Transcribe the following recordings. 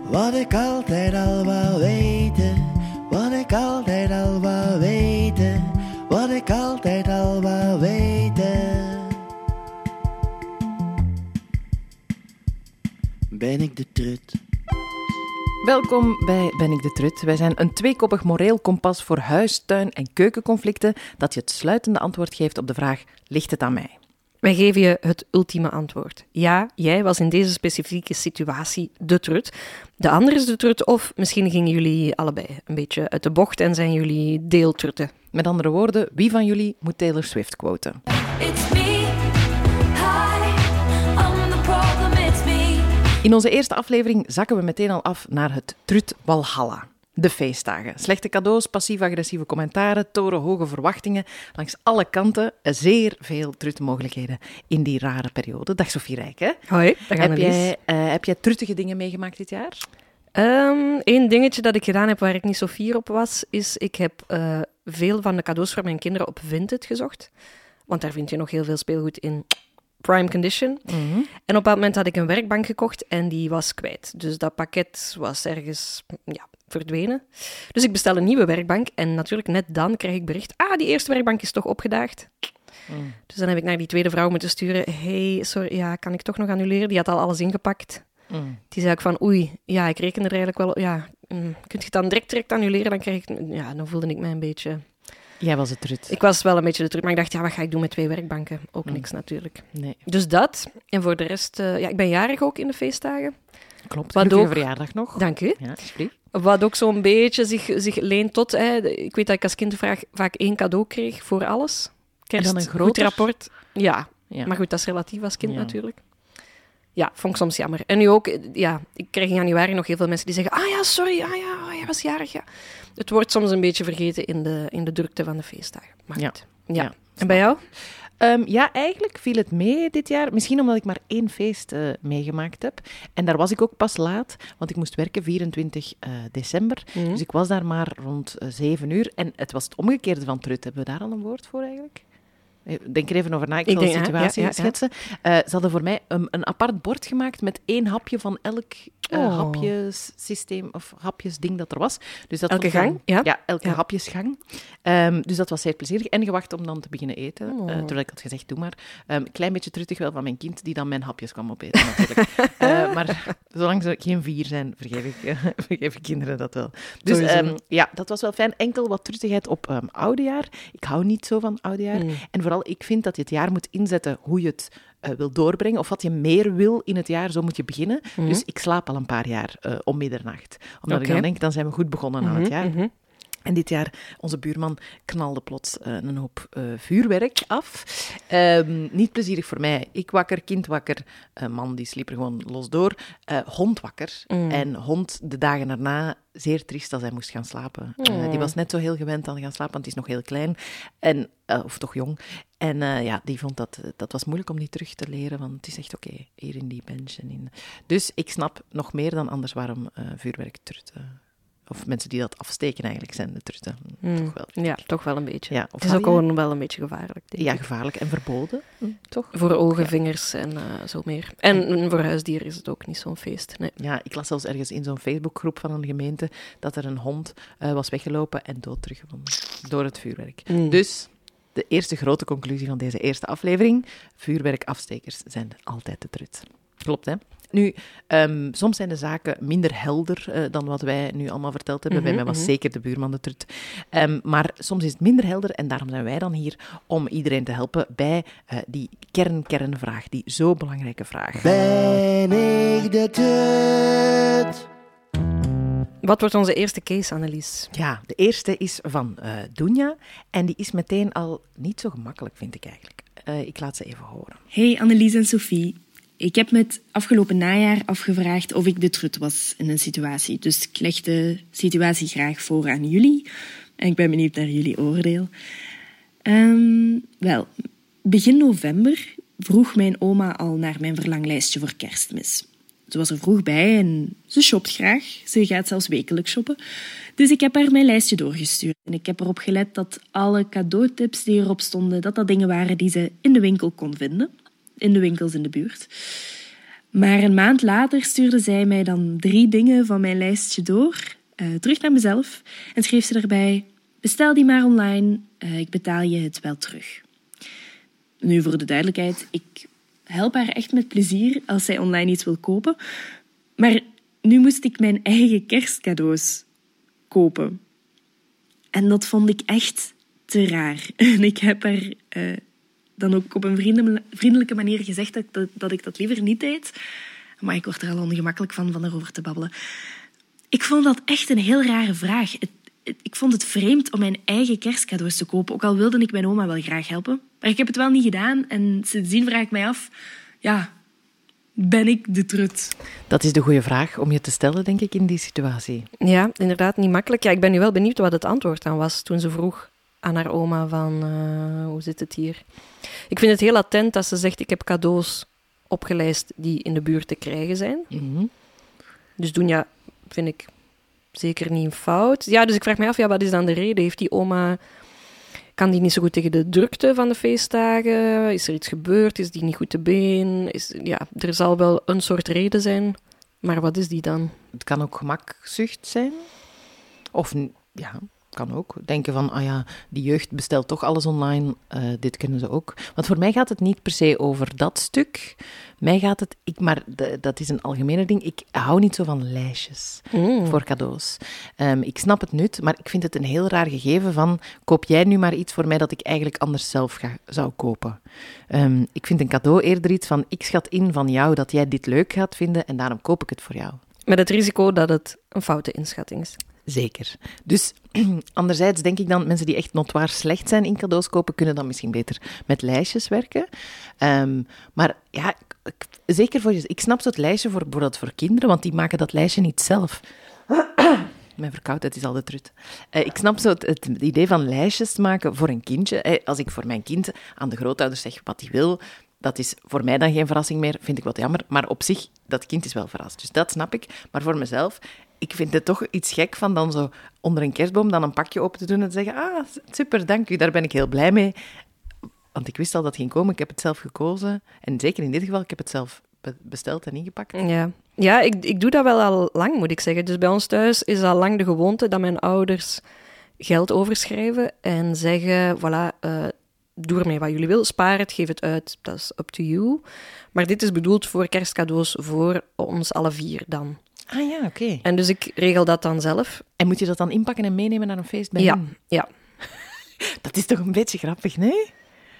Wat ik altijd al wou weten, wat ik altijd al wou weten, wat ik altijd al wou weten. Ben ik de trut? Welkom bij Ben ik de Trut. Wij zijn een tweekoppig moreel kompas voor huis-, tuin- en keukenconflicten dat je het sluitende antwoord geeft op de vraag: ligt het aan mij? Wij geven je het ultieme antwoord. Ja, jij was in deze specifieke situatie de trut. De ander is de trut, of misschien gingen jullie allebei een beetje uit de bocht en zijn jullie deeltrutten. Met andere woorden, wie van jullie moet Taylor Swift quoten? It's me. Hi, I'm the problem, it's me. In onze eerste aflevering zakken we meteen al af naar het Trut Walhalla. De feestdagen. Slechte cadeaus, passief-agressieve commentaren, torenhoge verwachtingen. Langs alle kanten zeer veel trutmogelijkheden in die rare periode. Dag Sophie Rijk, hè? Hoi, dag Annelies. Heb jij truttige dingen meegemaakt dit jaar? Eén dingetje dat ik gedaan heb waar ik niet zo fier op was, is ik heb veel van de cadeaus voor mijn kinderen op Vinted gezocht. Want daar vind je nog heel veel speelgoed in prime condition. Mm-hmm. En op dat moment had ik een werkbank gekocht en die was kwijt. Dus dat pakket was ergens verdwenen. Dus ik bestel een nieuwe werkbank en natuurlijk net dan krijg ik bericht, die eerste werkbank is toch opgedaagd. Dus dan heb ik naar die tweede vrouw moeten sturen, hey, sorry, kan ik toch nog annuleren? Die had al alles ingepakt. Die zei ook van, ik reken er eigenlijk wel, kun je het dan direct annuleren? Dan krijg ik, dan voelde ik mij een beetje... Jij was het trut. Ik was wel een beetje de trut, maar ik dacht, wat ga ik doen met 2 werkbanken? Ook niks natuurlijk. Nee. Dus dat. En voor de rest, ik ben jarig ook in de feestdagen. Klopt. Wat Gelukkige ook- verjaardag nog. Dank u. Ja, alsjeblieft. Wat ook zo'n beetje zich leent tot... ik weet dat ik als kind vaak 1 cadeau kreeg voor alles. Kerst, En dan een goed groter? rapport. Ja, Ja. maar goed, dat is relatief als kind Ja. natuurlijk. Ja, vond ik soms jammer. En nu ook, ik krijg in januari nog heel veel mensen die zeggen, sorry, jij was jarig, ja. Het wordt soms een beetje vergeten in de drukte van de feestdagen. Maar Ja. goed. Ja, Ja. En bij jou? Eigenlijk viel het mee dit jaar. Misschien omdat ik maar 1 feest meegemaakt heb. En daar was ik ook pas laat, want ik moest werken 24 december. Dus ik was daar maar rond 7 uur. En het was het omgekeerde van trut. Hebben we daar al een woord voor eigenlijk? Denk er even over na, ik zal de situatie schetsen. Ze hadden voor mij een apart bord gemaakt met 1 hapje van elk hapjessysteem of hapjesding dat er was. Dus dat Elke was dan- gang? Ja. Ja, elke hapjesgang. Dus dat was zeer plezierig. En gewacht om dan te beginnen eten. Terwijl ik had gezegd, doe maar. Een klein beetje truttig wel van mijn kind, die dan mijn hapjes kwam opeten natuurlijk. Maar zolang ze geen 4 zijn, vergeef ik kinderen dat wel. Dus dat was wel fijn. Enkel wat truttigheid op oudejaar. Ik hou niet zo van oudejaar. En vooral, ik vind dat je het jaar moet inzetten hoe je het wil doorbrengen, of wat je meer wil in het jaar, zo moet je beginnen. Dus ik slaap al een paar jaar om middernacht. Omdat ik dan denk, dan zijn we goed begonnen aan het jaar. En dit jaar, onze buurman knalde plots een hoop vuurwerk af. Niet plezierig voor mij. Ik wakker, kind wakker, man die sliep er gewoon los door. Hond wakker. En hond de dagen daarna zeer triest als hij moest gaan slapen. Die was net zo heel gewend aan gaan slapen, want die is nog heel klein. Of toch jong. En die vond dat was moeilijk om die terug te leren, want het is echt oké, hier in die bench. Dus ik snap nog meer dan anders waarom vuurwerk trut. Of mensen die dat afsteken eigenlijk zijn de trutten. Toch wel. Ja, toch wel een beetje. Ja, Het is ook gewoon wel een beetje gevaarlijk, denk Ja, ik. gevaarlijk en verboden, toch? Voor ogen, vingers en zo meer. En voor huisdieren is het ook niet zo'n feest. Nee. Ja, ik las zelfs ergens in zo'n Facebookgroep van een gemeente dat er een hond was weggelopen en dood teruggevonden door het vuurwerk. Dus de eerste grote conclusie van deze eerste aflevering: vuurwerkafstekers zijn altijd de trut. Klopt, hè? Nu, soms zijn de zaken minder helder dan wat wij nu allemaal verteld hebben. Bij mij was zeker de buurman de trut. Maar soms is het minder helder en daarom zijn wij dan hier om iedereen te helpen bij die kernvraag, die zo belangrijke vraag. Ben ik de trut? Wat wordt onze eerste case, Annelies? Ja, de eerste is van Dunja en die is meteen al niet zo gemakkelijk, vind ik eigenlijk. Ik laat ze even horen. Hey Annelies en Sophie. Ik heb me het afgelopen najaar afgevraagd of ik de trut was in een situatie. Dus ik leg de situatie graag voor aan jullie. En ik ben benieuwd naar jullie oordeel. Begin november vroeg mijn oma al naar mijn verlanglijstje voor Kerstmis. Ze was er vroeg bij en ze shopt graag. Ze gaat zelfs wekelijks shoppen. Dus ik heb haar mijn lijstje doorgestuurd. En ik heb erop gelet dat alle cadeautips die erop stonden, dat dingen waren die ze in de winkel kon vinden. In de winkels in de buurt. Maar een maand later stuurde zij mij dan 3 dingen van mijn lijstje door, terug naar mezelf, en schreef ze daarbij: bestel die maar online, ik betaal je het wel terug. Nu, voor de duidelijkheid, ik help haar echt met plezier als zij online iets wil kopen. Maar nu moest ik mijn eigen kerstcadeaus kopen. En dat vond ik echt te raar. En ik heb haar dan ook op een vriendelijke manier gezegd dat ik dat liever niet deed. Maar ik word er al ongemakkelijk van erover te babbelen. Ik vond dat echt een heel rare vraag. Ik vond het vreemd om mijn eigen kerstcadeaus te kopen, ook al wilde ik mijn oma wel graag helpen. Maar ik heb het wel niet gedaan en sindsdien vraag ik mij af, ja, ben ik de trut? Dat is de goede vraag om je te stellen, denk ik, in die situatie. Ja, inderdaad, niet makkelijk. Ja, ik ben nu wel benieuwd wat het antwoord dan was toen ze vroeg aan haar oma van, hoe zit het hier? Ik vind het heel attent dat ze zegt, ik heb cadeaus opgelijst die in de buurt te krijgen zijn. Mm-hmm. Dus doen, ja, vind ik zeker niet een fout. Ja, dus ik vraag me af, ja, wat is dan de reden? Heeft die oma... Kan die niet zo goed tegen de drukte van de feestdagen? Is er iets gebeurd? Is die niet goed te been? Ja, er zal wel een soort reden zijn, maar wat is die dan? Het kan ook gemakzucht zijn. Of, ja, kan ook. Denken van, die jeugd bestelt toch alles online. Dit kunnen ze ook. Want voor mij gaat het niet per se over dat stuk. Mij gaat het... dat is een algemene ding. Ik hou niet zo van lijstjes voor cadeaus. Ik snap het nut, maar ik vind het een heel raar gegeven van... Koop jij nu maar iets voor mij dat ik eigenlijk anders zelf zou kopen. Ik vind een cadeau eerder iets van... Ik schat in van jou dat jij dit leuk gaat vinden en daarom koop ik het voor jou. Met het risico dat het een foute inschatting is. Zeker. Dus anderzijds denk ik dan, mensen die echt notoir slecht zijn in cadeaus kopen, kunnen dan misschien beter met lijstjes werken. Maar ja, zeker voor je... Ik snap zo het lijstje bijvoorbeeld voor kinderen, want die maken dat lijstje niet zelf. Mijn verkoudheid is al de trut. Ik snap zo het idee van lijstjes maken voor een kindje. Als ik voor mijn kind aan de grootouders zeg wat hij wil... Dat is voor mij dan geen verrassing meer, vind ik wat jammer. Maar op zich, dat kind is wel verrast. Dus dat snap ik. Maar voor mezelf, ik vind het toch iets gek van dan zo onder een kerstboom dan een pakje open te doen en te zeggen, super, dank u, daar ben ik heel blij mee. Want ik wist al dat het ging komen, ik heb het zelf gekozen. En zeker in dit geval, ik heb het zelf besteld en ingepakt. Ja, ik doe dat wel al lang, moet ik zeggen. Dus bij ons thuis is al lang de gewoonte dat mijn ouders geld overschrijven en zeggen, voilà... doe ermee wat jullie wil, spaar het, geef het uit, dat is up to you. Maar dit is bedoeld voor kerstcadeaus voor ons alle 4 dan. Ah ja, oké. En dus ik regel dat dan zelf. En moet je dat dan inpakken en meenemen naar een feest bij hen? Ja. Dat is toch een beetje grappig, nee?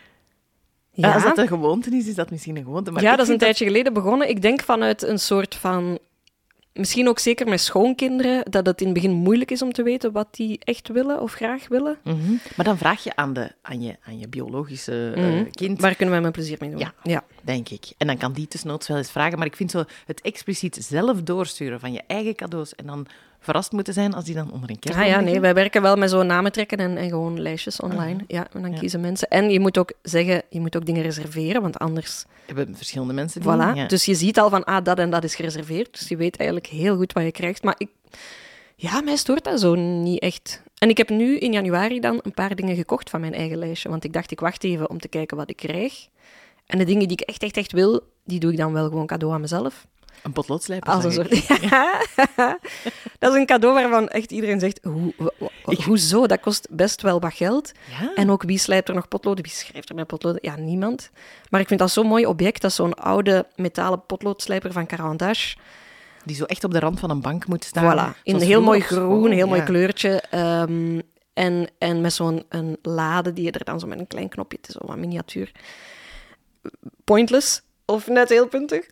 Ja. Als dat een gewoonte is dat misschien een gewoonte. Maar ja, dat is een tijdje geleden begonnen. Ik denk vanuit een soort van... Misschien ook zeker met schoonkinderen, dat het in het begin moeilijk is om te weten wat die echt willen of graag willen. Mm-hmm. Maar dan vraag je aan je biologische kind... Waar kunnen wij met plezier mee doen? Ja, denk ik. En dan kan die tussennoods wel eens vragen. Maar ik vind zo het expliciet zelf doorsturen van je eigen cadeaus en dan verrast moeten zijn als die dan onder een kerstboom liggen. Nee, wij werken wel met zo'n namen trekken en gewoon lijstjes online. Ja, en dan kiezen mensen. En je moet ook zeggen, je moet ook dingen reserveren, want anders... Hebben verschillende mensen die... Voilà, Ja. dus je ziet al van, dat en dat is gereserveerd. Dus je weet eigenlijk heel goed wat je krijgt. Maar mij stoort dat zo niet echt. En ik heb nu in januari dan een paar dingen gekocht van mijn eigen lijstje. Want ik dacht, ik wacht even om te kijken wat ik krijg. En de dingen die ik echt wil, die doe ik dan wel gewoon cadeau aan mezelf. Een potloodslijper. Als een soort... Ja. Dat is een cadeau waarvan echt iedereen zegt, hoezo? Dat kost best wel wat geld. Ja? En ook, wie slijpt er nog potloden? Wie schrijft er met potloden? Ja, niemand. Maar ik vind dat zo'n mooi object, dat is zo'n oude metalen potloodslijper van Caran-d'Ache. Die zo echt op de rand van een bank moet staan. Voilà, in Zoals een heel mooi vroeger. groen, heel mooi Ja. kleurtje. En met zo'n een lade die je er dan zo met een klein knopje, het is zo wat miniatuur. Pointless. Of net heel puntig.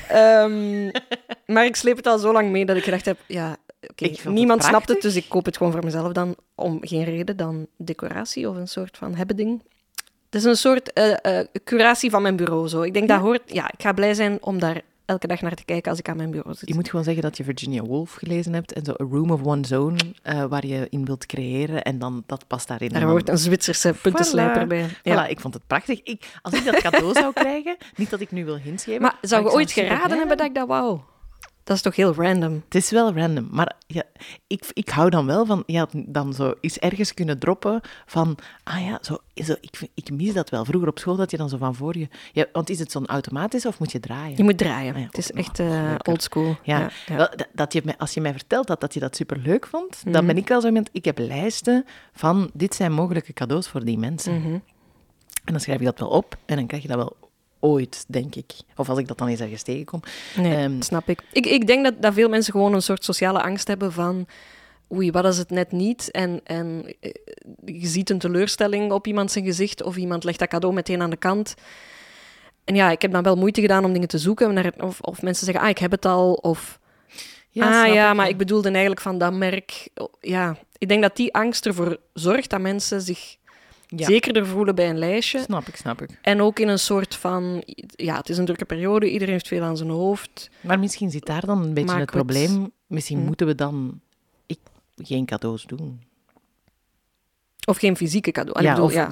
Maar ik sleep het al zo lang mee dat ik gedacht heb, niemand snapt het, dus ik koop het gewoon voor mezelf dan, om geen reden dan decoratie of een soort van hebbeding. Het is een soort curatie van mijn bureau. Zo. Ik denk dat hoort... Ja, ik ga blij zijn om daar elke dag naar te kijken als ik aan mijn bureau zit. Je moet gewoon zeggen dat je Virginia Woolf gelezen hebt en zo A Room of One's Own, waar je in wilt creëren en dan dat past daarin. Daar hoort een Zwitserse puntenslijper bij. Ja. Voilà, ik vond het prachtig. Als ik dat cadeau zou krijgen, niet dat ik nu wil hints geven... Maar zou je ik ooit super geraden blij hebben dat ik dat wou? Dat is toch heel random? Het is wel random, maar ja, ik hou dan wel van dan zo eens ergens kunnen droppen van, ik mis dat wel. Vroeger op school dat je dan zo van voor je... Ja, want is het zo'n automatisch of moet je draaien? Je moet draaien. Ja, het is ook echt nog old school. Ja, wel, als je mij vertelt dat je dat superleuk vond, dan ben ik wel zo iemand, ik heb lijsten van, dit zijn mogelijke cadeaus voor die mensen. En dan schrijf je dat wel op en dan krijg je dat wel ooit, denk ik. Of als ik dat dan eens ergens tegenkom. Nee, dat snap ik. Ik denk dat veel mensen gewoon een soort sociale angst hebben van... Oei, wat is het net niet? En je ziet een teleurstelling op iemand zijn gezicht of iemand legt dat cadeau meteen aan de kant. En ja, ik heb dan wel moeite gedaan om dingen te zoeken. Of mensen zeggen, ik heb het al. Of, maar ik bedoelde eigenlijk van dat merk. Ja, ik denk dat die angst ervoor zorgt dat mensen zich... zekerder voelen bij een lijstje. Snap ik. En ook in een soort van... Ja, het is een drukke periode, iedereen heeft veel aan zijn hoofd. Maar misschien zit daar dan een beetje het probleem. Misschien moeten we dan geen cadeaus doen. Of geen fysieke cadeau.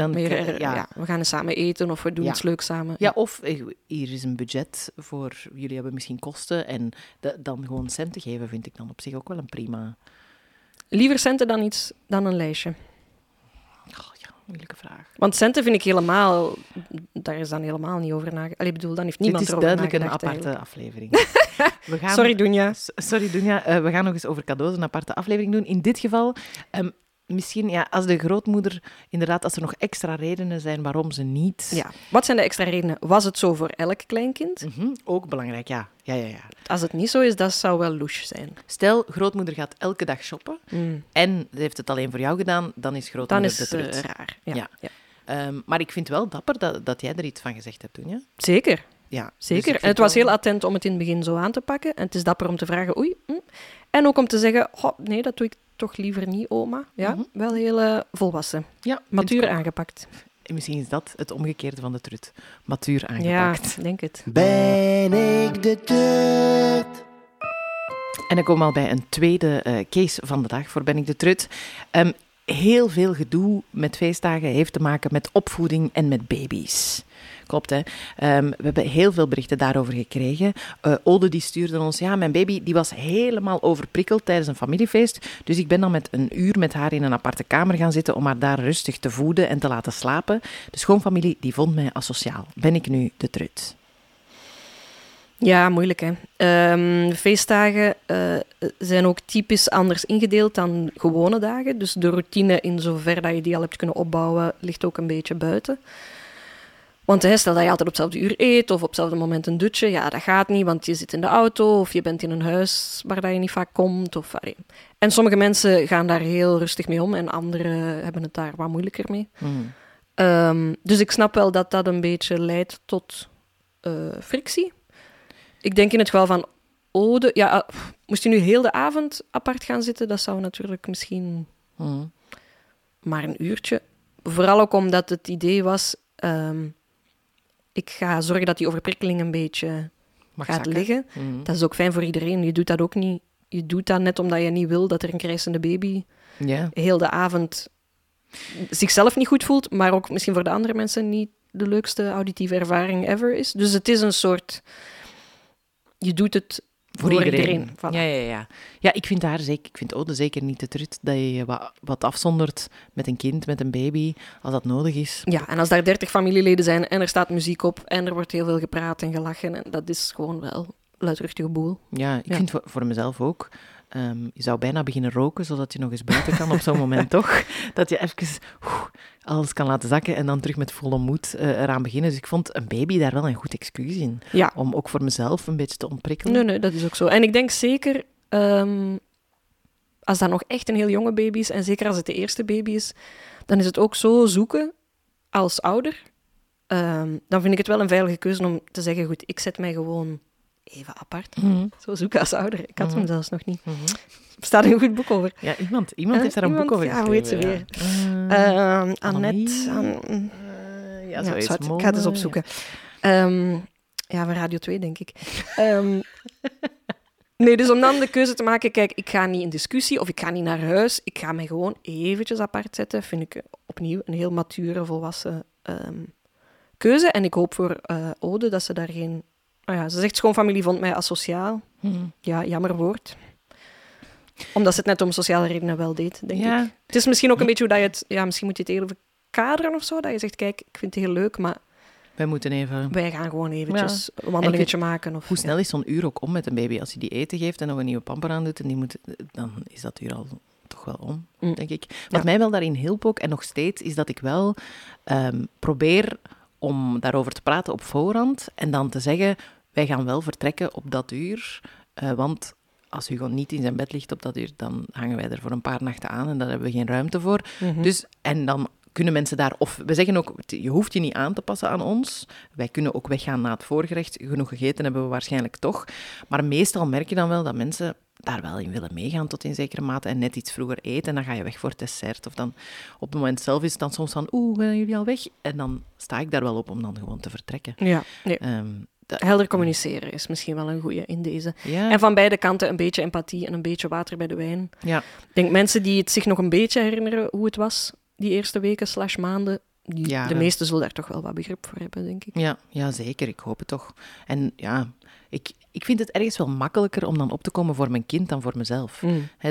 We gaan eens samen eten of we doen iets leuks samen. Ja, of hier is een budget voor... Jullie hebben misschien kosten en dan gewoon centen geven vind ik dan op zich ook wel een prima... Liever centen dan een lijstje. Moeilijke vraag. Want centen vind ik helemaal... Daar is dan helemaal niet over nagedacht. Ik bedoel, dan heeft niemand erover nagedacht. Dit is duidelijk een aparte aflevering. Sorry, Dunja. Sorry, Dunja. We gaan nog eens over cadeaus een aparte aflevering doen. In dit geval... Misschien, als de grootmoeder, inderdaad, als er nog extra redenen zijn waarom ze niet... Ja, wat zijn de extra redenen? Was het zo voor elk kleinkind? Ook belangrijk, ja. Als het niet zo is, dat zou wel louche zijn. Stel, grootmoeder gaat elke dag shoppen en ze heeft het alleen voor jou gedaan, dan is grootmoeder de trut. Dan is het raar. Ja. Maar ik vind wel dapper dat jij er iets van gezegd hebt toen, ja? Zeker. Ja, zeker. Dus en het was heel attent om het in het begin zo aan te pakken. En het is dapper om te vragen, En ook om te zeggen, nee, dat doe ik toch liever niet, oma. Ja, wel heel volwassen. Ja, matuur aangepakt. En misschien is dat het omgekeerde van de trut. Matuur aangepakt. Ja, denk het. Ben ik de trut? En dan komen we al bij een tweede case van de dag voor Ben ik de trut. Heel veel gedoe met feestdagen heeft te maken met opvoeding en met baby's. Klopt, hè. We hebben heel veel berichten daarover gekregen. Ode die stuurde ons, mijn baby die was helemaal overprikkeld tijdens een familiefeest. Dus ik ben dan met een uur met haar in een aparte kamer gaan zitten om haar daar rustig te voeden en te laten slapen. De schoonfamilie die vond mij asociaal. Ben ik nu de trut? Ja, moeilijk, hè. Feestdagen zijn ook typisch anders ingedeeld dan gewone dagen. Dus de routine, in zover dat je die al hebt kunnen opbouwen, ligt ook een beetje buiten. Want stel dat je altijd op hetzelfde uur eet of op hetzelfde moment een dutje, dat gaat niet, want je zit in de auto of je bent in een huis waar dat je niet vaak komt. En sommige mensen gaan daar heel rustig mee om en anderen hebben het daar wat moeilijker mee. Dus ik snap wel dat dat een beetje leidt tot frictie. Ik denk in het geval van Ode... moest je nu heel de avond apart gaan zitten, dat zou natuurlijk misschien maar een uurtje. Vooral ook omdat het idee was... ik ga zorgen dat die overprikkeling een beetje gaat liggen. Dat is ook fijn voor iedereen. Je doet dat ook niet. Je doet dat net omdat je niet wil dat er een krijsende baby heel de avond zichzelf niet goed voelt, maar ook misschien voor de andere mensen niet de leukste auditieve ervaring ever is. Dus het is een soort... Je doet het voor iedereen. Voilà. Ja, ik vind Ode zeker niet de trut dat je wat afzondert met een kind, met een baby, als dat nodig is. Ja, en als daar 30 familieleden zijn en er staat muziek op en er wordt heel veel gepraat en gelachen, en dat is gewoon wel luidruchtige boel. Ja, ik vind voor mezelf ook... je zou bijna beginnen roken, zodat je nog eens buiten kan op zo'n moment, toch? Dat je even alles kan laten zakken en dan terug met volle moed eraan beginnen. Dus ik vond een baby daar wel een goed excuus in. Ja. Om ook voor mezelf een beetje te ontprikkelen. Nee, dat is ook zo. En ik denk zeker, als dat nog echt een heel jonge baby is, en zeker als het de eerste baby is, dan is het ook zo zoeken als ouder. Dan vind ik het wel een veilige keuze om te zeggen, goed, ik zet mij gewoon... even apart. Zo zoeken als ouder. Ik had hem zelfs nog niet. Er staat een goed boek over. Ja, iemand heeft daar een boek over geschreven. Hoe heet ze weer? Annette. Ik ga het eens opzoeken. Van Radio 2, denk ik. Nee, dus om dan de keuze te maken, kijk, ik ga niet in discussie of ik ga niet naar huis. Ik ga mij gewoon eventjes apart zetten. Vind ik opnieuw een heel mature, volwassen keuze. En ik hoop voor Ode dat ze daar geen... ze zegt schoonfamilie vond mij asociaal. Ja, jammer woord. Omdat ze het net om sociale redenen wel deed, denk Ja. ik. Het is misschien ook een beetje hoe dat je het... Ja, misschien moet je het even kaderen of zo. Dat je zegt, kijk, ik vind het heel leuk, maar Wij moeten even... wij gaan gewoon eventjes een wandelingetje maken. Of, Hoe snel is zo'n uur ook om met een baby? Als je die eten geeft en nog een nieuwe pamper aan doet, en dan is dat uur al toch wel om, denk ik. Wat mij wel daarin hielp ook, en nog steeds, is dat ik wel probeer om daarover te praten op voorhand en dan te zeggen, wij gaan wel vertrekken op dat uur, want als Hugo niet in zijn bed ligt op dat uur, dan hangen wij er voor een paar nachten aan en daar hebben we geen ruimte voor. Dus, en dan kunnen mensen daar... Of we zeggen ook, je hoeft je niet aan te passen aan ons. Wij kunnen ook weggaan na het voorgerecht. Genoeg gegeten hebben we waarschijnlijk toch. Maar meestal merk je dan wel dat mensen daar wel in willen meegaan tot in zekere mate en net iets vroeger eten en dan ga je weg voor het dessert. Of dan op het moment zelf is het dan soms van, gaan jullie al weg? En dan sta ik daar wel op om dan gewoon te vertrekken. Ja, nee. Dat- Helder communiceren is misschien wel een goeie in deze. Ja. En van beide kanten een beetje empathie en een beetje water bij de wijn. Ja. Ik denk mensen die het zich nog een beetje herinneren hoe het was die eerste weken / maanden, de meesten zullen daar toch wel wat begrip voor hebben, denk ik. Ja, zeker. Ik hoop het toch. En ja, ik vind het ergens wel makkelijker om dan op te komen voor mijn kind dan voor mezelf.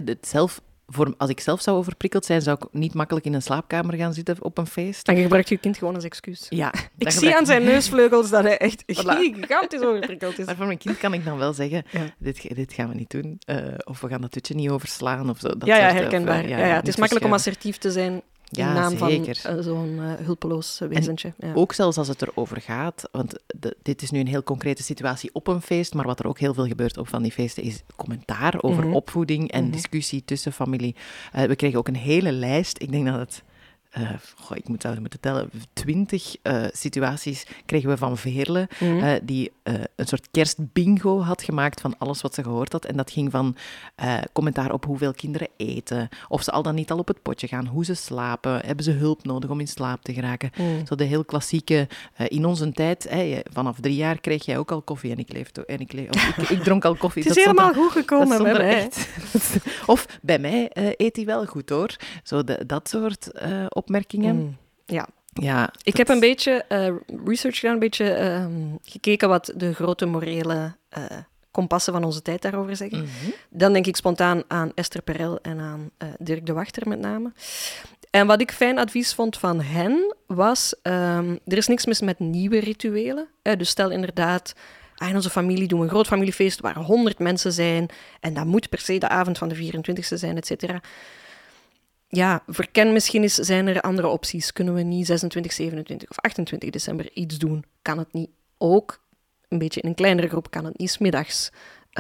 Als ik zelf zou overprikkeld zijn, zou ik niet makkelijk in een slaapkamer gaan zitten op een feest. Dan gebruikt je kind gewoon als excuus. Ja, Ik zie aan zijn neusvleugels dat hij echt gigantisch overprikkeld is. Maar voor mijn kind kan ik dan wel zeggen, Ja. dit gaan we niet doen. Of we gaan dat toetje niet overslaan. Of zo. Dat Ja, soort, herkenbaar. of, het is niet makkelijk om verschuiven. assertief te zijn in Ja, naam zeker. van zo'n hulpeloos wezentje. Ja. Ook zelfs als het erover gaat, want dit is nu een heel concrete situatie op een feest, maar wat er ook heel veel gebeurt op van die feesten is commentaar over opvoeding en discussie tussen familie. We kregen ook een hele lijst, ik denk dat het... ik zou moeten tellen, 20 situaties kregen we van Veerle, die een soort kerstbingo had gemaakt van alles wat ze gehoord had. En dat ging van commentaar op hoeveel kinderen eten, of ze al dan niet al op het potje gaan, hoe ze slapen, hebben ze hulp nodig om in slaap te geraken. Zo de heel klassieke, in onze tijd, vanaf 3 jaar kreeg jij ook al koffie en ik dronk al koffie. Het is helemaal goed gekomen dat bij stond er mij. echt. Of bij mij eet hij wel goed hoor. Zo dat soort opmerkingen. Ja, Ik heb een beetje research gedaan, een beetje gekeken wat de grote morele kompassen van onze tijd daarover zeggen. Dan denk ik spontaan aan Esther Perel en aan Dirk de Wachter met name. En wat ik fijn advies vond van hen was, er is niks mis met nieuwe rituelen. Dus stel inderdaad, in onze familie doen we een groot familiefeest waar 100 mensen zijn en dat moet per se de avond van de 24e zijn, et cetera. Ja, verken misschien eens, zijn er andere opties? Kunnen we niet 26, 27 of 28 december iets doen? Kan het niet ook, een beetje in een kleinere groep, kan het niet 's middags?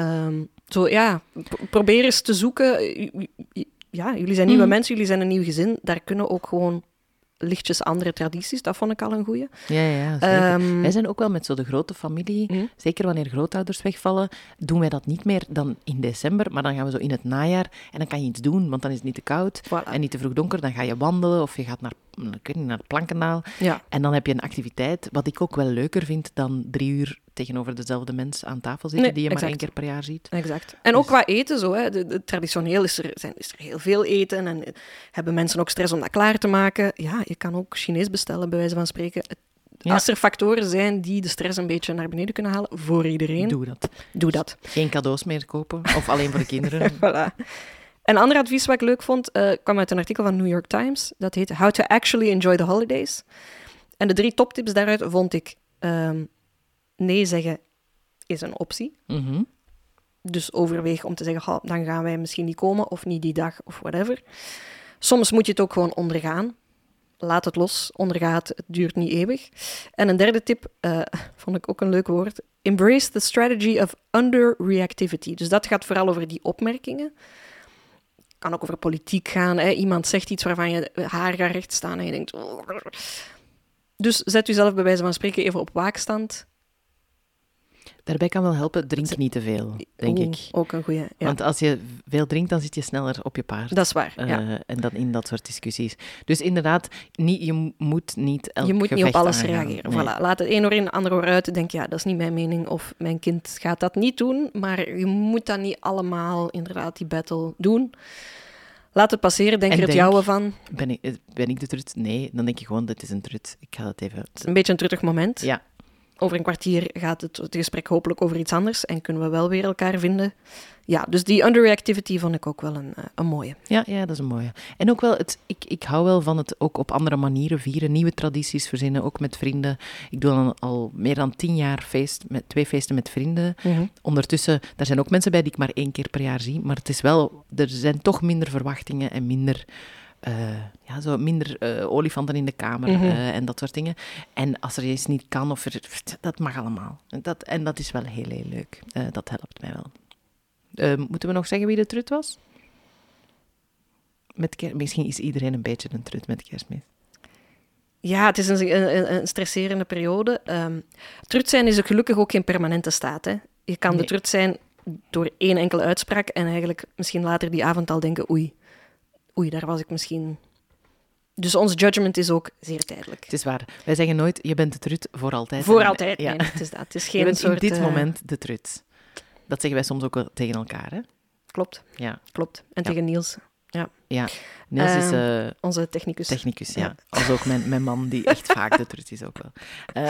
Probeer eens te zoeken. Ja, jullie zijn nieuwe mensen, jullie zijn een nieuw gezin. Daar kunnen ook gewoon lichtjes andere tradities. Dat vond ik al een goeie. Ja, zeker. Wij zijn ook wel met zo de grote familie, zeker wanneer grootouders wegvallen, doen wij dat niet meer dan in december, maar dan gaan we zo in het najaar en dan kan je iets doen, want dan is het niet te koud en niet te vroeg donker. Dan ga je wandelen of je gaat naar het Plankendaal. Ja. En dan heb je een activiteit, wat ik ook wel leuker vind dan 3 uur tegenover dezelfde mens aan tafel zitten, die je maar 1 keer per jaar ziet. Exact. En ook qua eten zo. Hè. Traditioneel is er heel veel eten en hebben mensen ook stress om dat klaar te maken. Ja, je kan ook Chinees bestellen, bij wijze van spreken. Als er factoren zijn die de stress een beetje naar beneden kunnen halen, voor iedereen, doe dat. Geen cadeaus meer kopen, of alleen voor de kinderen. Voilà. Een ander advies wat ik leuk vond, kwam uit een artikel van New York Times. Dat heet How to Actually Enjoy the Holidays. En de 3 toptips daaruit vond ik... nee zeggen is een optie. Dus overweeg om te zeggen, dan gaan wij misschien niet komen, of niet die dag, of whatever. Soms moet je het ook gewoon ondergaan. Laat het los, ondergaat, het duurt niet eeuwig. En een derde tip, vond ik ook een leuk woord. Embrace the strategy of underreactivity. Dus dat gaat vooral over die opmerkingen. Kan ook over politiek gaan. Hè. Iemand zegt iets waarvan je haar gaat recht staan en je denkt... Dus zet jezelf bij wijze van spreken even op waakstand. Daarbij kan wel helpen, drink niet te veel, denk ik. Ook een goeie. Ja. Want als je veel drinkt, dan zit je sneller op je paard. Dat is waar, ja. En dan in dat soort discussies. Dus inderdaad, je moet niet elk Je moet niet gevecht op alles aangaan. reageren. Nee. Voilà. Laat het een oor in, de ander oor uit. Denk, dat is niet mijn mening. Of mijn kind gaat dat niet doen. Maar je moet dat niet allemaal, inderdaad, die battle doen. Laat het passeren. Denk er het jouwe van. Ben ik de trut? Nee, dan denk je gewoon, dit is een trut. Ik ga dat even... Het is een beetje een truttig moment. Ja. over een kwartier gaat het gesprek hopelijk over iets anders en kunnen we wel weer elkaar vinden. Ja, dus die underreactivity vond ik ook wel een mooie. Ja, dat is een mooie. En ook wel, ik hou wel van het ook op andere manieren vieren, nieuwe tradities verzinnen, ook met vrienden. Ik doe al meer dan 10 jaar 2 feesten met vrienden. Ondertussen, daar zijn ook mensen bij die ik maar 1 keer per jaar zie, maar het is wel, er zijn toch minder verwachtingen en minder... minder olifanten in de kamer en dat soort dingen. En als er iets niet kan, dat mag allemaal. En dat is wel heel, heel leuk. Dat helpt mij wel. Moeten we nog zeggen wie de trut was? Misschien is iedereen een beetje een trut met Kerstmis. Ja, het is een stresserende periode. Trut zijn is gelukkig ook geen permanente staat. Hè. Je kan de trut zijn door 1 enkele uitspraak en eigenlijk misschien later die avond al denken, oei, daar was ik misschien... Dus ons judgment is ook zeer tijdelijk. Het is waar. Wij zeggen nooit, je bent de trut voor altijd. Voor altijd, nee, het is dat. Het is geen je bent soort, in dit moment de trut. Dat zeggen wij soms ook wel tegen elkaar, hè? Klopt. Ja. Klopt. En tegen Niels. Ja. Niels is... onze technicus. Technicus, ja. Als ook mijn man, die echt vaak de trut is ook wel.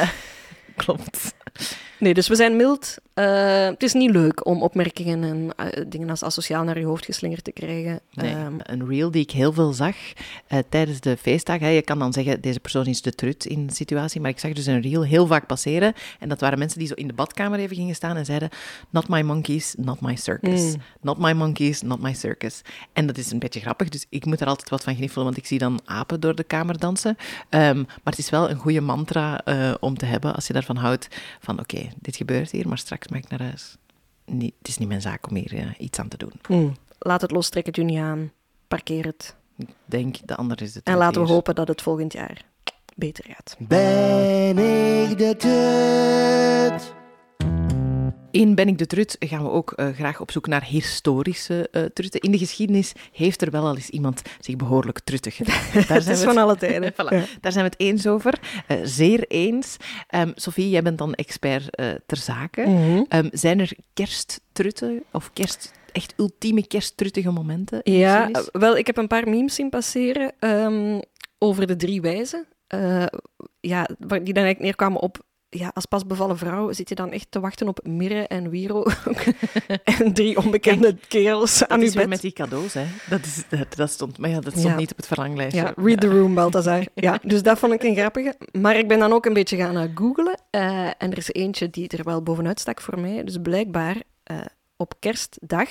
Klopt. Nee, dus we zijn mild. Het is niet leuk om opmerkingen en dingen als asociaal naar je hoofd geslingerd te krijgen. Nee, een reel die ik heel veel zag tijdens de feestdagen. Je kan dan zeggen, deze persoon is de trut in de situatie, maar ik zag dus een reel heel vaak passeren. En dat waren mensen die zo in de badkamer even gingen staan en zeiden, not my monkeys, not my circus. Not my monkeys, not my circus. En dat is een beetje grappig, dus ik moet er altijd wat van gniffelen, want ik zie dan apen door de kamer dansen. Maar het is wel een goede mantra om te hebben, als je daarvan houdt, van oké, dit gebeurt hier, maar straks mag ik naar huis. Nee, het is niet mijn zaak om hier iets aan te doen. Laat het los, trek het u niet aan. Parkeer het. Ik denk, de ander is het. En laten we hopen dat het volgend jaar beter gaat. Ben ik de trut? In Ben ik de trut gaan we ook graag op zoek naar historische trutten. In de geschiedenis heeft er wel al eens iemand zich behoorlijk truttig gedaan. Daar Het is van alle tijden. Voilà, daar zijn we het eens over. Zeer eens. Sophie, jij bent dan expert ter zake. Zijn er kersttrutten of echt ultieme kersttruttige momenten? Ja, wel, ik heb een paar memes zien passeren over de 3 wijzen. Die dan eigenlijk neerkwamen op... Ja, als pasbevallen vrouw zit je dan echt te wachten op Mirre en Wiro en 3 onbekende kerels aan je bed. Met die cadeaus, hè. Dat stond niet op het verlanglijstje. Ja, read the room, Balthazar. Ja, dus dat vond ik een grappige. Maar ik ben dan ook een beetje gaan googlen. En er is eentje die er wel bovenuit stak voor mij. Dus blijkbaar op kerstdag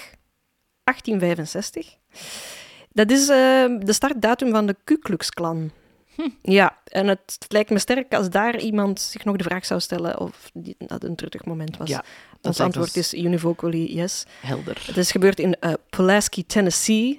1865. Dat is de startdatum van de Ku Klux Klan. Ja, en het lijkt me sterk als daar iemand zich nog de vraag zou stellen of dat een truttig moment was. Ja, ons antwoord is univocally yes. Helder. Het is gebeurd in Pulaski, Tennessee.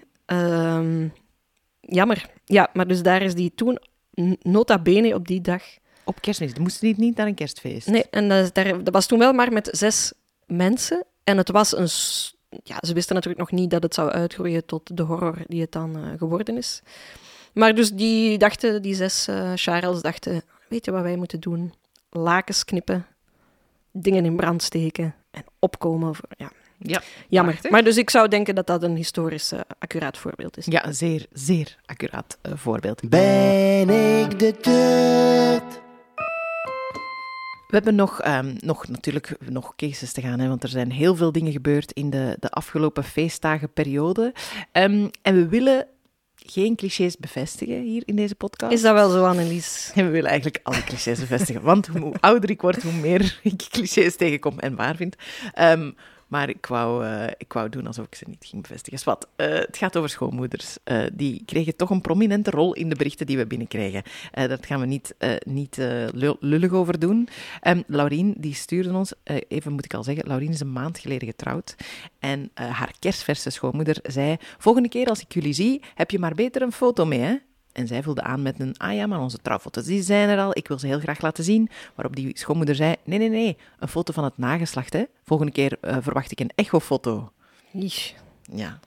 Jammer. Ja, maar dus daar is die toen nota bene op die dag... Op Kerstmis. Dan moesten niet naar een kerstfeest. Nee, en dat was toen wel maar met 6 mensen. En het was een... Ja, ze wisten natuurlijk nog niet dat het zou uitgroeien tot de horror die het dan geworden is. Maar dus die 6 Charles dachten, weet je wat wij moeten doen? Lakens knippen, dingen in brand steken en opkomen. Ja, jammer. prachtig. Maar dus ik zou denken dat dat een historisch accuraat voorbeeld is. Ja, een zeer, zeer accuraat voorbeeld. Ben ik de trut? We hebben nog cases te gaan, hè, want er zijn heel veel dingen gebeurd in de afgelopen feestdagenperiode. En we willen geen clichés bevestigen hier in deze podcast. Is dat wel zo, Annelies? En we willen eigenlijk alle clichés bevestigen, want hoe ouder ik word, hoe meer ik clichés tegenkom en waar vind. Maar ik wou doen alsof ik ze niet ging bevestigen. Swat, het gaat over schoonmoeders. Die kregen toch een prominente rol in de berichten die we binnenkregen. Dat gaan we niet lullig over doen. Laurien, die stuurde ons, even moet ik al zeggen, Laurien is een maand geleden getrouwd. En haar kerstverse schoonmoeder zei, volgende keer als ik jullie zie, heb je maar beter een foto mee, hè? En zij vulde aan met maar onze trouwfoto's, die zijn er al, ik wil ze heel graag laten zien. Waarop die schoonmoeder zei, nee, een foto van het nageslacht, hè. Volgende keer verwacht ik een echofoto. Ish. Ja.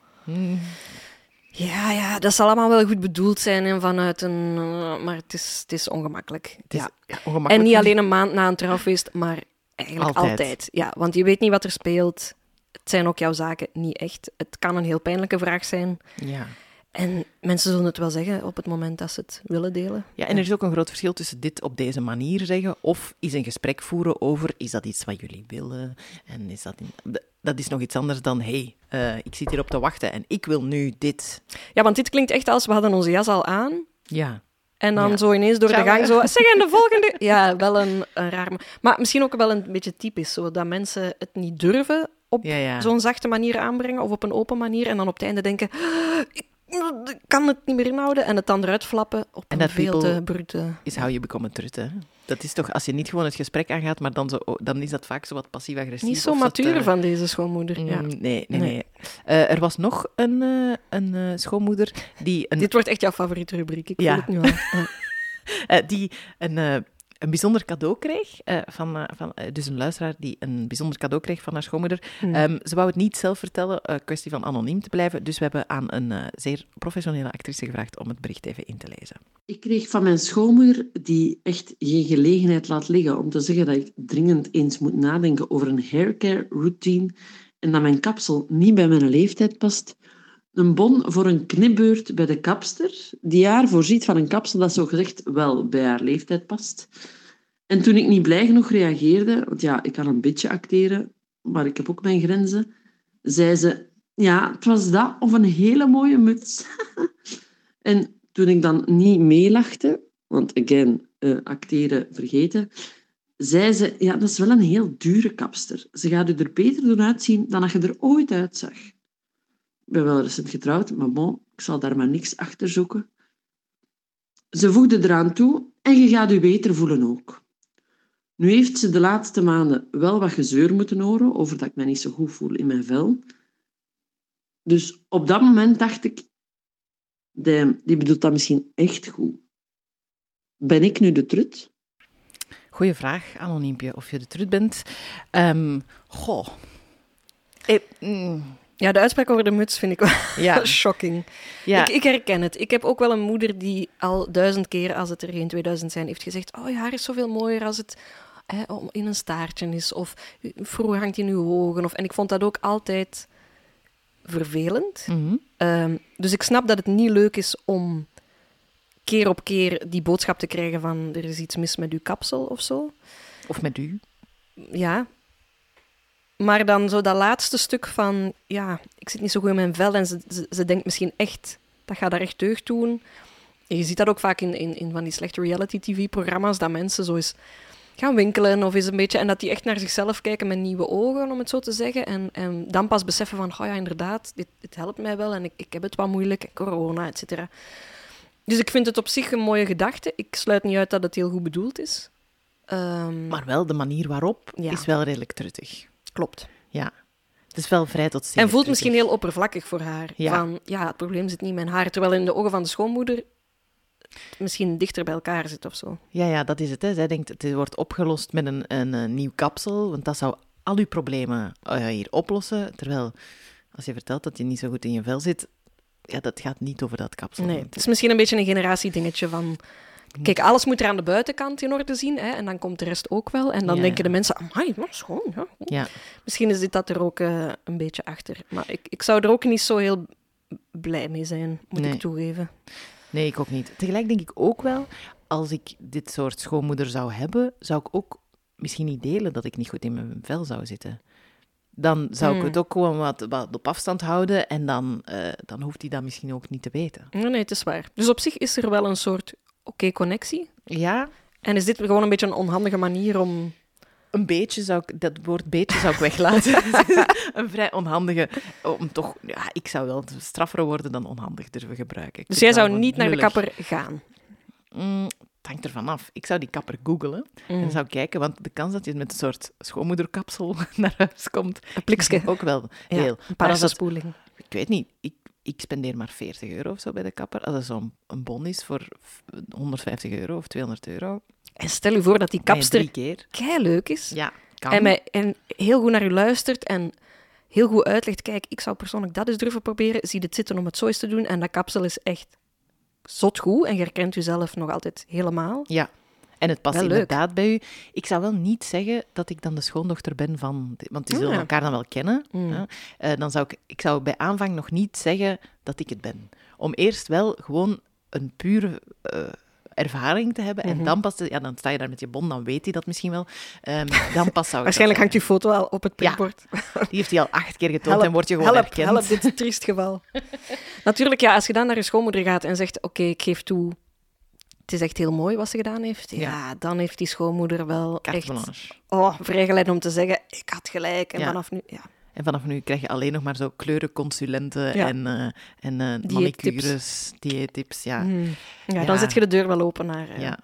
Ja, dat zal allemaal wel goed bedoeld zijn en vanuit een... maar het is ongemakkelijk. Het is ongemakkelijk. En niet alleen een maand na een trouwfeest, maar eigenlijk altijd. Ja, want je weet niet wat er speelt. Het zijn ook jouw zaken niet echt. Het kan een heel pijnlijke vraag zijn. Ja. En mensen zullen het wel zeggen op het moment dat ze het willen delen. Ja, en er is ook een groot verschil tussen dit op deze manier zeggen of eens een gesprek voeren over, is dat iets wat jullie willen? En is dat is nog iets anders dan, ik zit hier op te wachten en ik wil nu dit. Ja, want dit klinkt echt als, we hadden onze jas al aan. Ja. En dan Ja. zo ineens door Ciao, de gang hè. zo, zeg, en de volgende... Ja, wel een raar... Maar misschien ook wel een beetje typisch, zo, dat mensen het niet durven op Ja. zo'n zachte manier aanbrengen of op een open manier en dan op het einde denken, ik kan het niet meer inhouden en het dan eruit flappen op En een dat veel people te brute... Is how you become a trut, hè? Dat is toch, als je niet gewoon het gesprek aangaat, maar dan is dat vaak zo wat passief-agressief. Niet zo of matuur van deze schoonmoeder. Ja. Nee. Er was nog een schoonmoeder die Dit wordt echt jouw favoriete rubriek, ik Ja. voel het nu al. Ja. die een bijzonder cadeau kreeg dus een luisteraar die een bijzonder cadeau kreeg van haar schoonmoeder. Ze wou het niet zelf vertellen, kwestie van anoniem te blijven, dus we hebben aan een zeer professionele actrice gevraagd om het bericht even in te lezen. Ik kreeg van mijn schoonmoeder, die echt geen gelegenheid laat liggen om te zeggen dat ik dringend eens moet nadenken over een haircare routine en dat mijn kapsel niet bij mijn leeftijd past, een bon voor een knipbeurt bij de kapster, die haar voorziet van een kapsel dat zogezegd wel bij haar leeftijd past. En toen ik niet blij genoeg reageerde, want ja, ik kan een beetje acteren, maar ik heb ook mijn grenzen, zei ze, ja, het was dat of een hele mooie muts. En toen ik dan niet meelachte, want again, acteren vergeten, zei ze, ja, dat is wel een heel dure kapster. Ze gaat u er beter doen uitzien dan dat je er ooit uitzag. Ik ben wel recent getrouwd, maar bon, ik zal daar maar niks achter zoeken. Ze voegde eraan toe, en je gaat u beter voelen ook. Nu heeft ze de laatste maanden wel wat gezeur moeten horen over dat ik me niet zo goed voel in mijn vel. Dus op dat moment dacht ik, die bedoelt dat misschien echt goed. Ben ik nu de trut? Goeie vraag, Anoniempje, of je de trut bent. Goh. Ja, de uitspraak over de muts vind ik wel Ja. shocking. Ja. Ik herken het. Ik heb ook wel een moeder die al 1000 keer, als het er geen 2000 zijn, heeft gezegd, oh, je haar is zoveel mooier als het in een staartje is, of vroeger hangt in uw ogen. En ik vond dat ook altijd vervelend. Dus ik snap dat het niet leuk is om keer op keer die boodschap te krijgen van er is iets mis met uw kapsel of zo. Of met u. Ja. Maar dan zo dat laatste stuk van, ja, ik zit niet zo goed in mijn vel en ze denkt misschien echt, dat gaat daar echt deugd doen. En je ziet dat ook vaak in van die slechte reality-tv-programma's, dat mensen zo eens gaan winkelen of eens een beetje, en dat die echt naar zichzelf kijken met nieuwe ogen, om het zo te zeggen. En dan pas beseffen van, oh ja, inderdaad, dit helpt mij wel en ik heb het wat moeilijk, corona, et cetera. Dus ik vind het op zich een mooie gedachte. Ik sluit niet uit dat het heel goed bedoeld is. Maar wel, de manier waarop Ja. is wel redelijk truttig. Klopt. Ja. Het is wel vrij tot zeer En voelt truttig. misschien heel oppervlakkig voor haar. Ja. Van, ja, het probleem zit niet in mijn haar. Terwijl in de ogen van de schoonmoeder het misschien dichter bij elkaar zit of zo. Ja, dat is het. Hè. Zij denkt, het wordt opgelost met een nieuw kapsel, want dat zou al uw problemen hier oplossen. Terwijl, als je vertelt dat je niet zo goed in je vel zit, ja, dat gaat niet over dat kapsel. Nee, het is misschien een beetje een generatiedingetje van... Kijk, alles moet er aan de buitenkant in orde zien, hè, en dan komt de rest ook wel. En dan Ja. denken de mensen, amai, dat is schoon. Ja. Ja. Misschien is dit dat er ook een beetje achter. Maar ik zou er ook niet zo heel blij mee zijn, moet Nee. ik toegeven. Nee, ik ook niet. Tegelijk denk ik ook wel, als ik dit soort schoonmoeder zou hebben, zou ik ook misschien niet delen dat ik niet goed in mijn vel zou zitten. Dan zou ik het ook gewoon wat op afstand houden en dan hoeft hij dat misschien ook niet te weten. Nee, het is waar. Dus op zich is er wel een soort connectie. Ja, En is dit gewoon een beetje een onhandige manier om... een beetje dat woord beetje zou ik weglaten. Een vrij onhandige, om toch, ja, ik zou wel straffer worden dan onhandig durven gebruiken. Dus jij zou niet naar de kapper gaan? Het hangt ervan af. Ik zou die kapper googlen en zou kijken, want de kans dat je met een soort schoonmoederkapsel naar huis komt, Een plikske. is ook wel Ja, heel. een Maar als paarse dat, spoeling. ik weet niet, ik spendeer maar €40 of zo bij de kapper. Als er zo'n bon is voor €150 of €200. En stel je voor dat die kapster 3 keer. keileuk is. Ja, kan. En heel goed naar u luistert en heel goed uitlegt. Kijk, ik zou persoonlijk dat eens durven proberen. Zie het zitten om het zo eens te doen. En dat kapsel is echt zot goed. En je herkent jezelf nog altijd helemaal. Ja. En het past Wel leuk. inderdaad bij u. Ik zou wel niet zeggen dat ik dan de schoondochter ben van... Want die zullen Ja. elkaar dan wel kennen. Mm. Hè. Dan zou ik zou bij aanvang nog niet zeggen dat ik het ben. Om eerst wel gewoon een pure ervaring te hebben. En dan pas... dan sta je daar met je bon, dan weet hij dat misschien wel. Dan pas zou ik Waarschijnlijk hangt dat uw foto al op het prikbord. zeggen. Die heeft hij al 8 keer getoond en wordt je gewoon help, herkend. help, dit is een triest geval. Natuurlijk, ja, als je dan naar je schoonmoeder gaat en zegt, oké, ik geef toe, het is echt heel mooi wat ze gedaan heeft. Ja, dan heeft die schoonmoeder wel Carte echt blanche. vrijgeleid om te zeggen, ik had gelijk. En Ja. vanaf nu, ja. En vanaf nu krijg je alleen nog maar zo kleurenconsulenten Ja. en Dieettips. manicures, dieettips. Ja. Ja, Ja. dan zet je de deur wel open naar... Ja.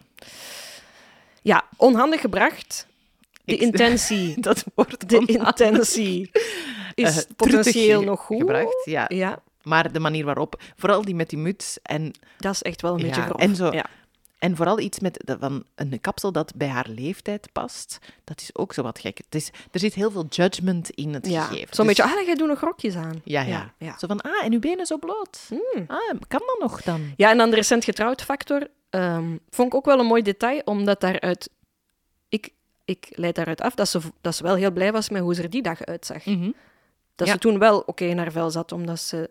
Ja, onhandig gebracht. De Ik- intentie, Dat wordt de onhandig. intentie is potentieel truttig nog goed. gebracht, ja. Ja, Maar de manier waarop, vooral die met die muts en, dat is echt wel een beetje grof. en zo. Ja. En vooral iets met van een kapsel dat bij haar leeftijd past, dat is ook zo wat gek. Er zit heel veel judgment in het Ja, gegeven. zo'n Dus- beetje, jij doet nog rokjes aan. Ja. Zo van, en uw benen zo bloot. Kan dat nog dan? Ja, en dan de recent getrouwd factor vond ik ook wel een mooi detail, omdat daaruit... Ik leid daaruit af dat ze wel heel blij was met hoe ze er die dag uitzag. Dat Ja. ze toen wel oké in haar vel zat, omdat ze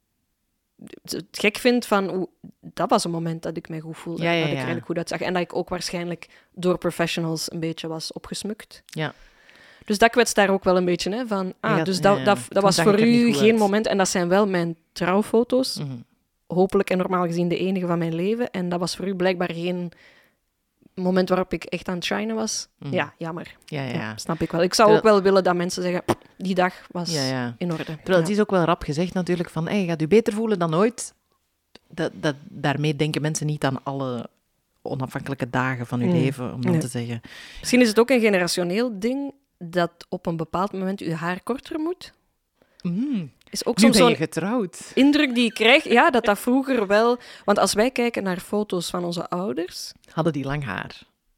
het gek vindt van... dat was een moment dat ik mij goed voelde, Ja, ja, dat ik er ja. eigenlijk goed uitzag. En dat ik ook waarschijnlijk door professionals een beetje was opgesmukt. Ja. Dus dat kwetst daar ook wel een beetje, hè, van... Ja, dus ja, dat, ja. dat Toen was zag voor ik er niet u goed geen uit. moment. En dat zijn wel mijn trouwfoto's. Mhm. Hopelijk en normaal gezien de enige van mijn leven. En dat was voor u blijkbaar geen moment waarop ik echt aan het shinen was. Ja, jammer. Ja. Ja, snap ik wel. Ik zou Terwijl- ook wel willen dat mensen zeggen, die dag was Ja. in orde. Terwijl het is ook wel rap gezegd natuurlijk van, je gaat u beter voelen dan ooit. Daarmee denken mensen niet aan alle onafhankelijke dagen van uw leven, om dan Nee. te zeggen. Misschien is het ook een generationeel ding dat op een bepaald moment uw haar korter moet. Is ook Nu soms ben je zo'n getrouwd. indruk die ik krijg. Ja, dat vroeger wel... Want als wij kijken naar foto's van onze ouders, Hadden die lang haar?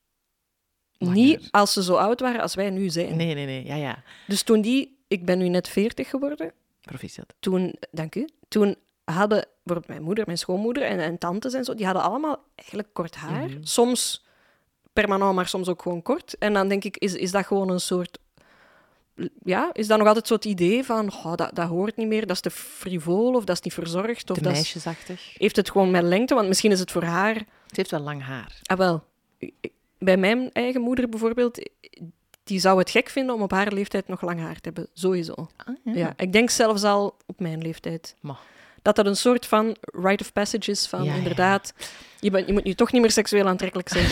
Lang niet haar. als ze zo oud waren als wij nu zijn. Nee. Ja. Dus toen ik ben nu net 40 geworden, Proficiat. dank u, toen hadden bijvoorbeeld mijn moeder, mijn schoonmoeder en tantes en zo, die hadden allemaal eigenlijk kort haar. Soms permanent, maar soms ook gewoon kort. En dan denk ik, is dat gewoon een soort... Ja, is dat nog altijd zo het idee van, dat hoort niet meer, dat is te frivol of dat is niet verzorgd? Of Te dat is- meisjesachtig. heeft het gewoon met lengte? Want misschien is het voor haar... Ze heeft wel lang haar. Ah, wel. Bij mijn eigen moeder bijvoorbeeld, die zou het gek vinden om op haar leeftijd nog lang haar te hebben. Sowieso. Ja, ik denk zelfs al op mijn leeftijd. Maar, Dat een soort van rite of passage is van, Ja. inderdaad, je moet nu toch niet meer seksueel aantrekkelijk zijn.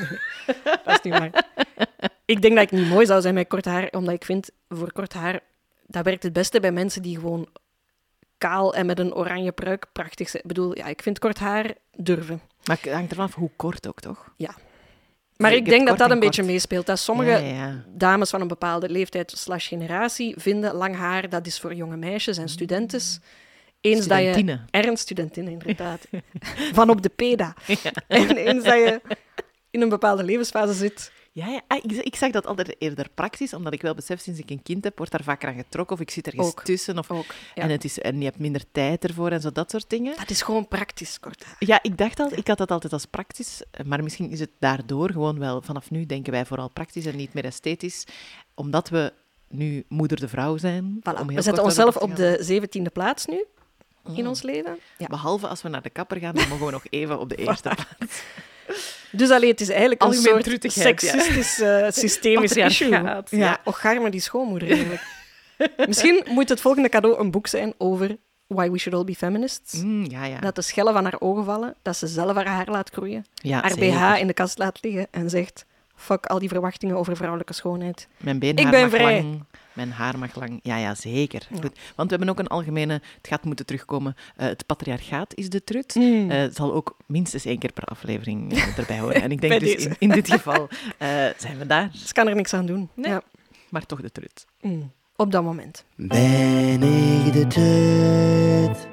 Dat is niet waar. Ik denk dat ik niet mooi zou zijn met kort haar, omdat ik vind, voor kort haar, dat werkt het beste bij mensen die gewoon kaal en met een oranje pruik prachtig zijn. Ik bedoel, ja, ik vind kort haar durven. maar het hangt ervan af hoe kort ook, toch? Maar Ik ik heb denk dat kort dat en een beetje kort. meespeelt. Dat sommige Ja. dames van een bepaalde leeftijd/generatie vinden lang haar, dat is voor jonge meisjes en studentes. Eens dat je... Studentinnen. Studentinnen, inderdaad. Van op de PEDA. En eens dat je in een bepaalde levensfase zit... Ja. Ik zag dat altijd eerder praktisch, omdat ik wel besef, sinds ik een kind heb, wordt daar vaker aan getrokken, of ik zit ergens Ook. tussen, of, Ook, ja. en je hebt minder tijd ervoor en zo, dat soort dingen. Dat is gewoon praktisch, kort haar. Ja, ik had dat altijd als praktisch, maar misschien is het daardoor gewoon wel, vanaf nu denken wij vooral praktisch en niet meer esthetisch, omdat we nu moeder de vrouw zijn. Voilà. om heel We zetten kort onszelf daarover op te gaan. de 17e plaats nu in ons leven. Ja. Behalve als we naar de kapper gaan, dan mogen we nog even op de eerste plaats. Dus alleen, het is eigenlijk een Algemeen soort truttigheid, ja. seksistisch, systemisch issue. Patriarchaat, ja. Och, gaar met die schoonmoeder eigenlijk. Misschien moet het volgende cadeau een boek zijn over Why We Should All Be Feminists. Ja. Dat de schellen van haar ogen vallen, dat ze zelf haar haar laat groeien, Ja, haar zeker. BH in de kast laat liggen en zegt, fuck al die verwachtingen over vrouwelijke schoonheid. Mijn beenhaar Ik ben mag vrij. lang, mijn haar mag lang. Ja, zeker. Goed. Want we hebben ook een algemene, het gaat moeten terugkomen, het patriarchaat is de trut. Het zal ook minstens 1 keer per aflevering erbij horen. En ik denk Bij dus deze. in dit geval zijn we daar, Dus kan er niks aan doen. Nee. Ja. maar toch de trut. Op dat moment. Ben ik de trut?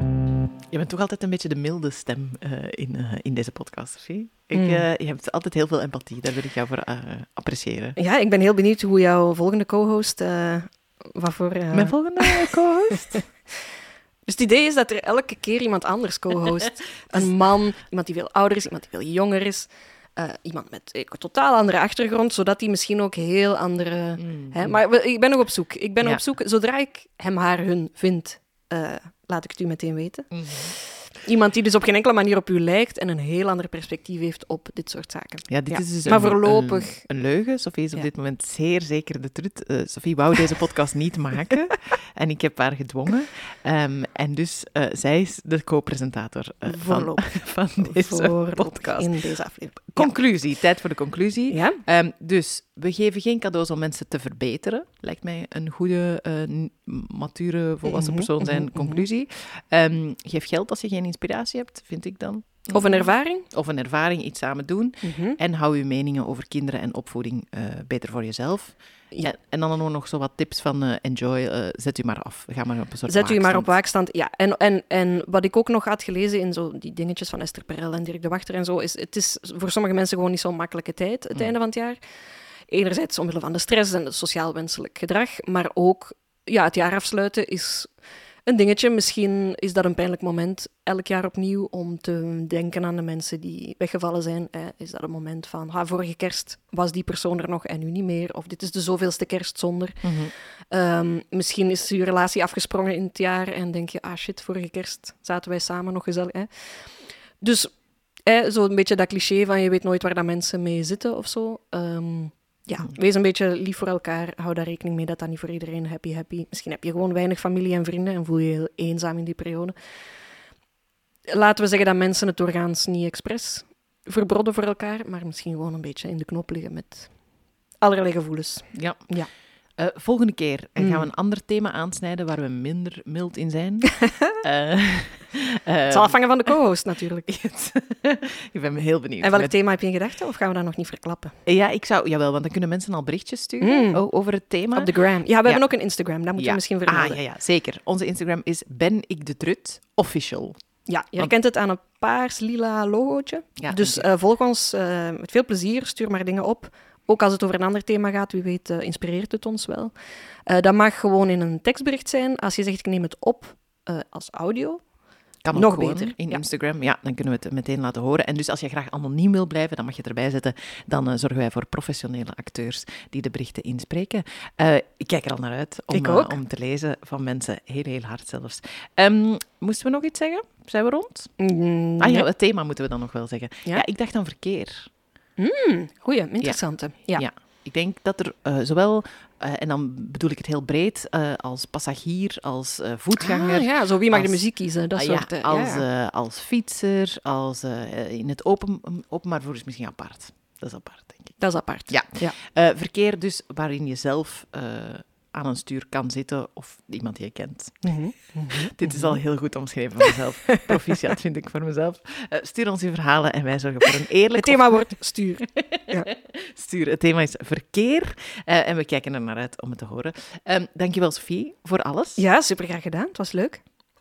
Je bent toch altijd een beetje de milde stem in deze podcast, Sophie. Je hebt altijd heel veel empathie, daar wil ik jou voor appreciëren. Ja, ik ben heel benieuwd hoe jouw volgende co-host... wat voor... Mijn volgende co-host? Dus het idee is dat er elke keer iemand anders co-host. Een man, iemand die veel ouder is, iemand die veel jonger is. iemand met een totaal andere achtergrond, zodat hij misschien ook heel andere... Maar ik ben nog op zoek. Op zoek. Zodra ik hem, haar, hun vind, laat ik het u meteen weten. Iemand die dus op geen enkele manier op u lijkt en een heel ander perspectief heeft op dit soort zaken. Ja, dit is dus maar voorlopig... Een leugen. Sophie is op dit moment zeer zeker de trut. Sophie wou deze podcast niet maken en ik heb haar gedwongen. En dus zij is de co-presentator van deze podcast. In deze aflevering. Conclusie. Tijd voor de conclusie. Ja? Dus we geven geen cadeaus om mensen te verbeteren. Lijkt mij een goede, mature, volwassen persoon zijn conclusie. Geef geld als je geen inspiratie hebt, vind ik dan. Of een ervaring. Of een ervaring, iets samen doen. En hou je meningen over kinderen en opvoeding beter voor jezelf. Ja. En dan nog zo wat tips van enjoy, zet u maar af. Ga maar op een soort Zet u maar op waakstand. Ja, en wat ik ook nog had gelezen in zo die dingetjes van Esther Perel en Dirk de Wachter en zo, het is voor sommige mensen gewoon niet zo'n makkelijke tijd, het einde van het jaar. Enerzijds omwille van de stress en het sociaal wenselijk gedrag, maar ook het jaar afsluiten is een dingetje. Misschien is dat een pijnlijk moment elk jaar opnieuw om te denken aan de mensen die weggevallen zijn. Is dat een moment van, vorige kerst was die persoon er nog en nu niet meer. Of dit is de zoveelste kerst zonder. Misschien is je relatie afgesprongen in het jaar en denk je, shit, vorige kerst zaten wij samen nog gezellig. Dus zo'n beetje dat cliché van je weet nooit waar dat mensen mee zitten of zo. Wees een beetje lief voor elkaar. Hou daar rekening mee dat dat niet voor iedereen happy. Misschien heb je gewoon weinig familie en vrienden en voel je heel eenzaam in die periode. Laten we zeggen dat mensen het doorgaans niet expres verbrodden voor elkaar, maar misschien gewoon een beetje in de knop liggen met allerlei gevoelens. Ja. Volgende keer gaan we een ander thema aansnijden waar we minder mild in zijn. Het zal afhangen van de co-host natuurlijk. Ik ben heel benieuwd. En welk thema heb je in gedachten? Of gaan we dat nog niet verklappen? Ja, jawel, want dan kunnen mensen al berichtjes sturen over het thema. Op de gram. Ja, we hebben ook een Instagram, dat moeten we misschien vermelden. Ja, zeker. Onze Instagram is Ben ik de Trut official. Ja, je herkent het aan een paars-lila logootje. Ja, dus volg ons met veel plezier, stuur maar dingen op. Ook als het over een ander thema gaat, wie weet inspireert het ons wel. Dat mag gewoon in een tekstbericht zijn. Als je zegt, ik neem het op als audio, kan nog gewoon beter. In Instagram, dan kunnen we het meteen laten horen. En dus als je graag anoniem wil blijven, dan mag je het erbij zetten. Dan zorgen wij voor professionele acteurs die de berichten inspreken. Ik kijk er al naar uit om te lezen van mensen. Heel, heel hard zelfs. Moesten we nog iets zeggen? Zijn we rond? Het thema moeten we dan nog wel zeggen. Ja, ik dacht aan verkeer. Goeie, interessante. Ja. Ik denk dat er zowel, en dan bedoel ik het heel breed, als passagier, als voetganger... zo wie mag de muziek kiezen, dat soort... Als fietser, als in het openbaar vervoer is misschien apart. Dat is apart, denk ik. Dat is apart. Ja. Verkeer dus waarin je zelf aan een stuur kan zitten of iemand die je kent. Dit is al heel goed omschreven voor mezelf. Proficiat vind ik voor mezelf. Stuur ons je verhalen en wij zorgen voor een eerlijk... Het thema wordt stuur. Stuur. Het thema is verkeer en we kijken er naar uit om het te horen. Dankjewel, Sophie, voor alles. Ja, super graag gedaan. Het was leuk.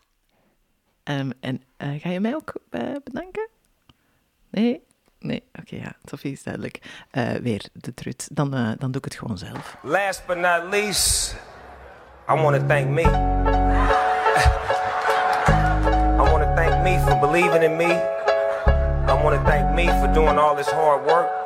En ga je mij ook bedanken? Nee? Nee, oké, Sophie is duidelijk. Weer de trut. Dan doe ik het gewoon zelf. Last but not least, I want to thank me. I want to thank me for believing in me. I want to thank me for doing all this hard work.